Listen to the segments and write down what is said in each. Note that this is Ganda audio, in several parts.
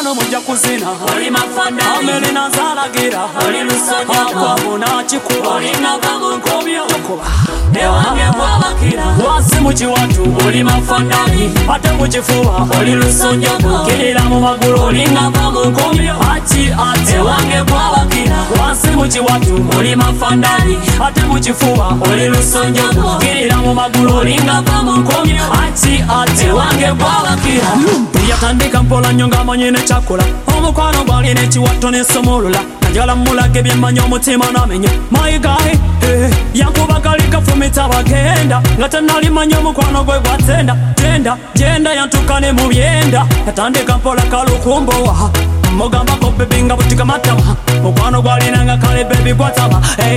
mukwano mujja kuzina oli mafandali amelina zalagira oli lusonyogo akwabona kikuba olinava mu nkomyo ewange bwabakira wansi mu kiwatu oli mafandali ate mu kifuba oli lusonyogo kirira mu magulu olingava mu nkomyo ate ewange bwabakira wansi mu kiwatu oli mafandali ate mu kifuba oli lusonyogo kirira mu magulu olingava mu nkomyo ate ewange bwabakira yatandika mpola nnyo ng'amanyi nekyakola omukwano gwali n'ekiwato n'essomolula najala mulaga ebyemmanyi omutima n'amenya mayigayi yankuba kali kafumita bagenda nga tanalimanya omukwano gwe gwatenda jenda yantuka ne mu byenda yatandika mpola kalukumbowa mugambako bebi nga butika matama mukwano gwalinanga kale bebi gwatama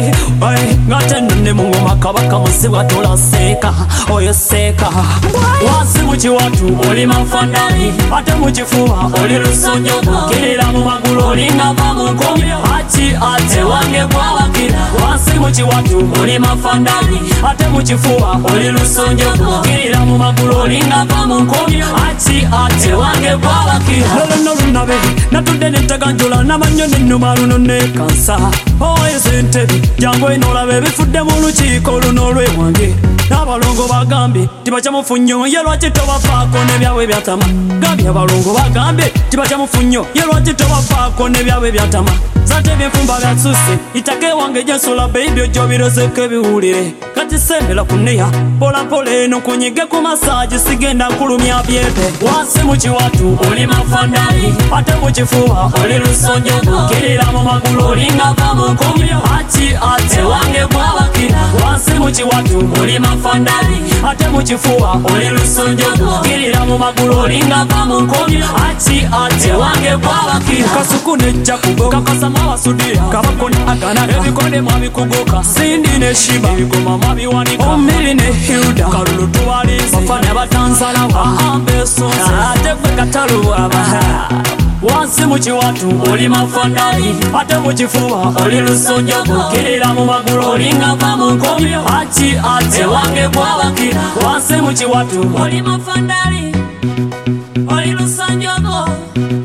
nga tenone mu ngoma kabaka musibwa tulaseeka oyo seeka wansi mu kiwatu oli mafandali ate mu kifuba oli lusonyogo kirira mu magulu olingava mu nkomyo ate ewange bwabakira wansi mu kiwatu oli mafandali ate mu kifuba oli lusonyogo kirira mu magulu olingava mu nkomyo ate ewange bwabakira lolo lunabe natudde nentaganjula namanyo nenuma luno nekansa oyo sentebe jangu eno olaba ebifudde mu lukiiko luno olwewange n'abalongo bagambye tibakyamufunyo ye lwaki tobafaako n'ebyawe byatama gambye abalongo bagambye tibakyamufunyo ye lwaki tobafaako n'ebyawe byatama zate byenfumba byasuse itake wange gyensula beibi ojjo biroseko ebiwulire kati sembera kuneya polampola eno kunyige ku masaji sigenda nkulumya byebe wansi mu kiwatu oli mafandali ate mu kifuba oli lusonyogo kirira mu magulu olingava mu nkomyo ate ewange bwabakira wansi mu kiwatu oli mafandali ate mu kifuba oli lusonyogo kirira mu magulu olingava mu nkomyo ate ewange bwabakira kasuku nejja kugo kakasama abasudira kabakoni aganaga ebikonde mwabikuguka sindi ne shiba ebigoma mwabiwanika omiri ne hilda kalulu tuwalizi bafana batanzalawa ambesonse ate gwe kataluwaba wansi mu kiwatu oli mafandali ate mu kifuba oli lusonyogo kirira mu magulu olingava mu nkomyo ate ewange bwabakira wansi mu kiwatu oli mafandali oli lusonyogo